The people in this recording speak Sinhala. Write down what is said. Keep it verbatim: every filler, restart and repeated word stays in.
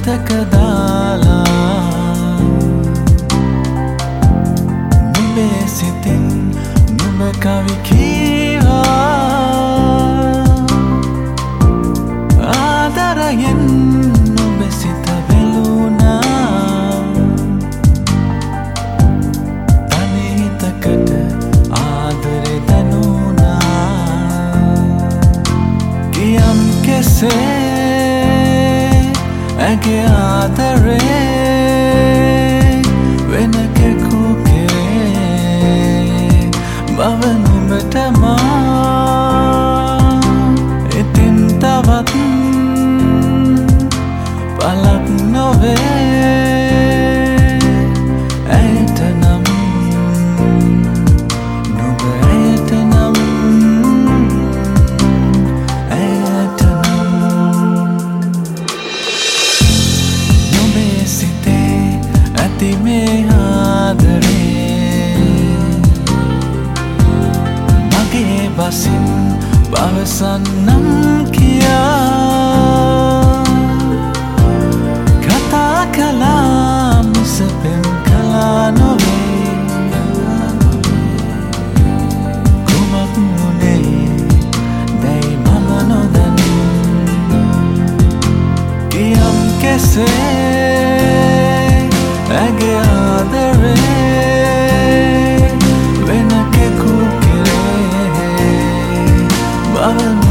හිතකදාලා නුඹේ සිතින් නුඹ කවි කීවා ආදරයෙන් නුඹ සිත වෙලුණා තනි හිතකට ආදරේ දැනුණා කියම් කෙසේ ඇගේ ආදරේ වෙන කෙකුගේ බව නුඹට මා ඉතින් තවත් පලක් නොවේ ඇයට නම් නුඹ ඇයට නම් ඇයට නම් නුඹේ සිතේ ඇති මේ ආදරේ මගේ බසින් පවසන්නම් කියා කතා කළා මිස පෙම් කළා නොවේ කුමක් වුණේ දැයි මම නොදනී කියම් කෙසේ ඇගේ ආදරේ වෙන කෙකුගේ බව